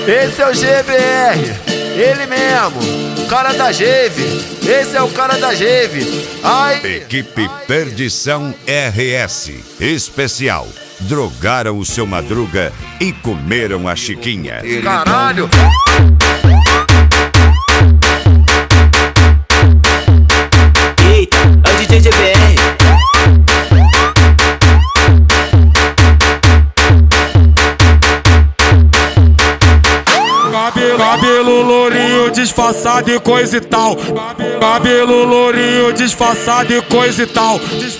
Esse é o GBR, ele mesmo, cara da Geve. Esse é o cara da Geve. Ai. Equipe Perdição RS Especial. Drogaram o seu Madruga e comeram a Chiquinha. Caralho. Eita, é o DJ GBR. Cabelo lourinho, disfarçado e coisa e tal. Cabelo lourinho, disfarçado e coisa e tal.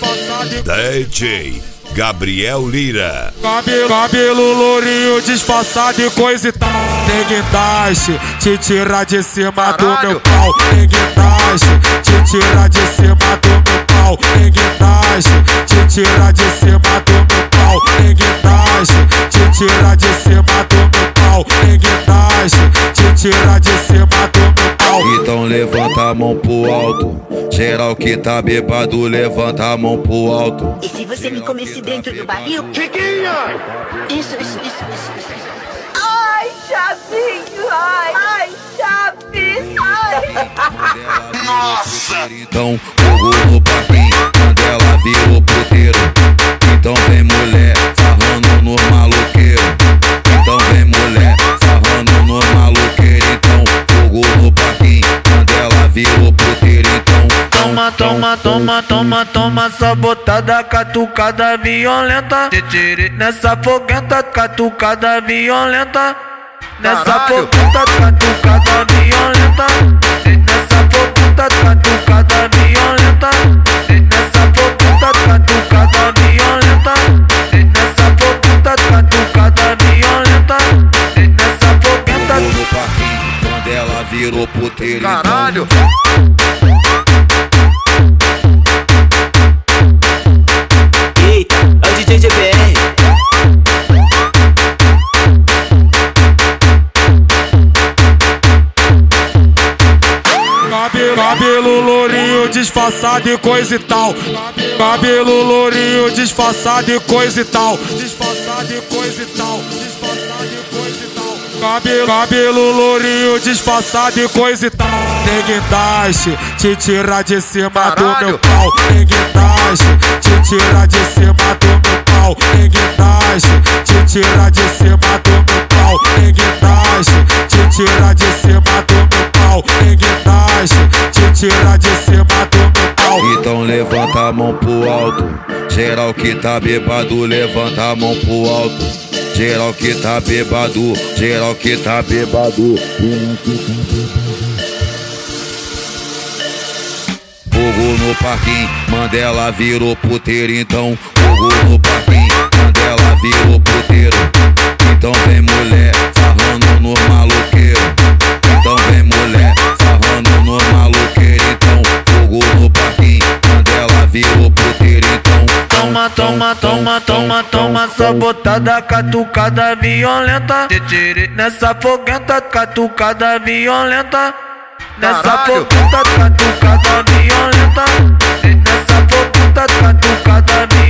DJ Gabriel Lira. Cabelo lourinho, disfarçado e coisa e tal. Tem guindaste, te tirar de cima do meu pau. Tem guindaste, te tirar de cima do meu pau. Tem guindaste, te tirar de cima do meu pau. Tem guindaste, te tirar de cima do meu pau. Tem guindaste, te tirar de cima do meu pau. Então levanta a mão pro alto. Geral que tá bêbado, levanta a mão pro alto. E se você me comesse dentro do barril? Chiquinha! Isso. Ai, Chavinho! Ai, Chaves! Ai! Nossa! Então, fogo no parquinho, quando ela virou puteiro. Então vem mulher, sarrando no maloqueiro. Então vem mulher, sarrando no maloqueiro. Então, fogo no parquinho, quando ela virou puteiro. Então, Toma, sabotada, catucada violenta. Nessa foguenta, catucada violenta. Nessa foguenta, catucada violenta. Nessa foguenta, catucada violenta. Nessa foguenta, catucada violenta. Nessa foguenta, catucada violenta. Nessa foguenta no parquinho, quando ela virou puteiro. Caralho! Eita, é o DJ GBR. Cabelo lourinho, disfarçado e coisa e tal. Cabelo lourinho, disfarçado e coisa e tal. Disfarçado e coisa e tal. Disfarçado e coisa e tal. Cabelo lourinho, disfarçado e coisa e tal. Tem guindaste, te tirar de cima do meu pau. Tem guindaste, te tirar de cima do meu pau. Tem guindaste, te tirar de cima do meu pau. Tem guindaste, te tirar de cima do meu pau. Tem guindaste, te tirar de cima do meu pau. Então levanta a mão pro alto. Geral que tá bêbado, levanta a mão pro alto. Geral que tá bêbado, geral que tá bêbado. Fogo no parquinho, Mandela virou puteiro. Então, fogo no parquinho, Mandela virou puteiro. Então vem mulher, sarrando no maloqueiro. Então vem mulher, sarrando no maloqueiro. Então, fogo no parquinho, Mandela virou puteiro. Então, Toma, sabotada, catucada violenta. Nessa foguenta, catucada violenta. Nessa foguenta, catucada violenta. Nessa foguenta, catucada violenta.